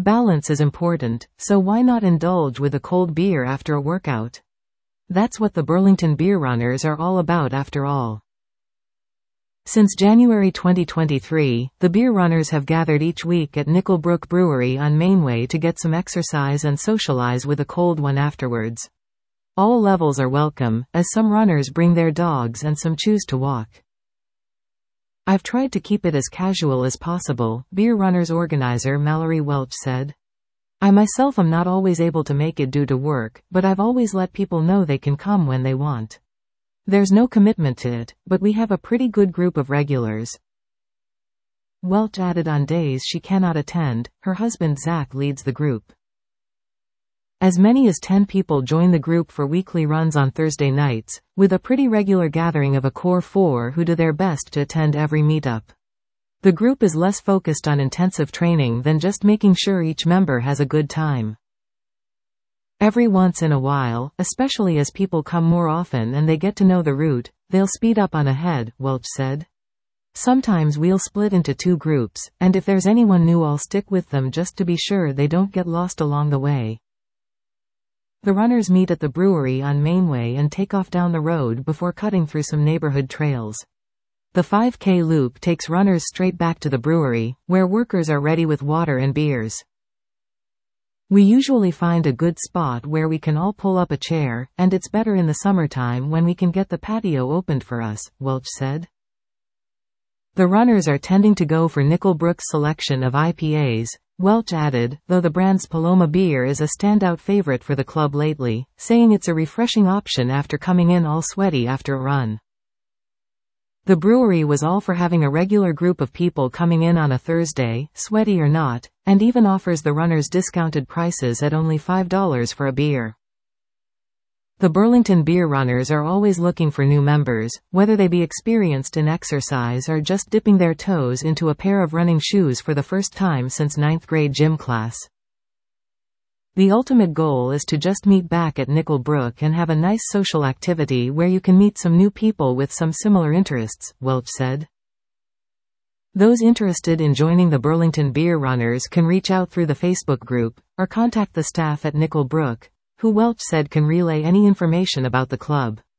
Balance is important, so why not indulge with a cold beer after a workout? That's what the Burlington Beer Runners are all about after all. Since January 2023, the Beer Runners have gathered each week at Nickel Brook Brewery on Mainway to get some exercise and socialize with a cold one afterwards. All levels are welcome, as some runners bring their dogs and some choose to walk. I've tried to keep it as casual as possible, Beer Runners organizer Mallory Welch said. I myself am not always able to make it due to work, but I've always let people know they can come when they want. There's no commitment to it, but we have a pretty good group of regulars. Welch added on days she cannot attend, her husband Zach leads the group. As many as 10 people join the group for weekly runs on Thursday nights, with a pretty regular gathering of a core 4 who do their best to attend every meetup. The group is less focused on intensive training than just making sure each member has a good time. Every once in a while, especially as people come more often and they get to know the route, they'll speed up on ahead, Welch said. Sometimes we'll split into 2 groups, and if there's anyone new I'll stick with them just to be sure they don't get lost along the way. The runners meet at the brewery on Mainway and take off down the road before cutting through some neighborhood trails. The 5K loop takes runners straight back to the brewery, where workers are ready with water and beers. We usually find a good spot where we can all pull up a chair, and it's better in the summertime when we can get the patio opened for us, Welch said. The runners are tending to go for Nickel Brook's selection of IPAs, Welch added, though the brand's Paloma beer is a standout favorite for the club lately, saying it's a refreshing option after coming in all sweaty after a run. The brewery was all for having a regular group of people coming in on a Thursday, sweaty or not, and even offers the runners discounted prices at only $5 for a beer. The Burlington Beer Runners are always looking for new members, whether they be experienced in exercise or just dipping their toes into a pair of running shoes for the first time since 9th grade gym class. The ultimate goal is to just meet back at Nickel Brook and have a nice social activity where you can meet some new people with some similar interests, Welch said. Those interested in joining the Burlington Beer Runners can reach out through the Facebook group, or contact the staff at Nickel Brook, who Welch said can relay any information about the club.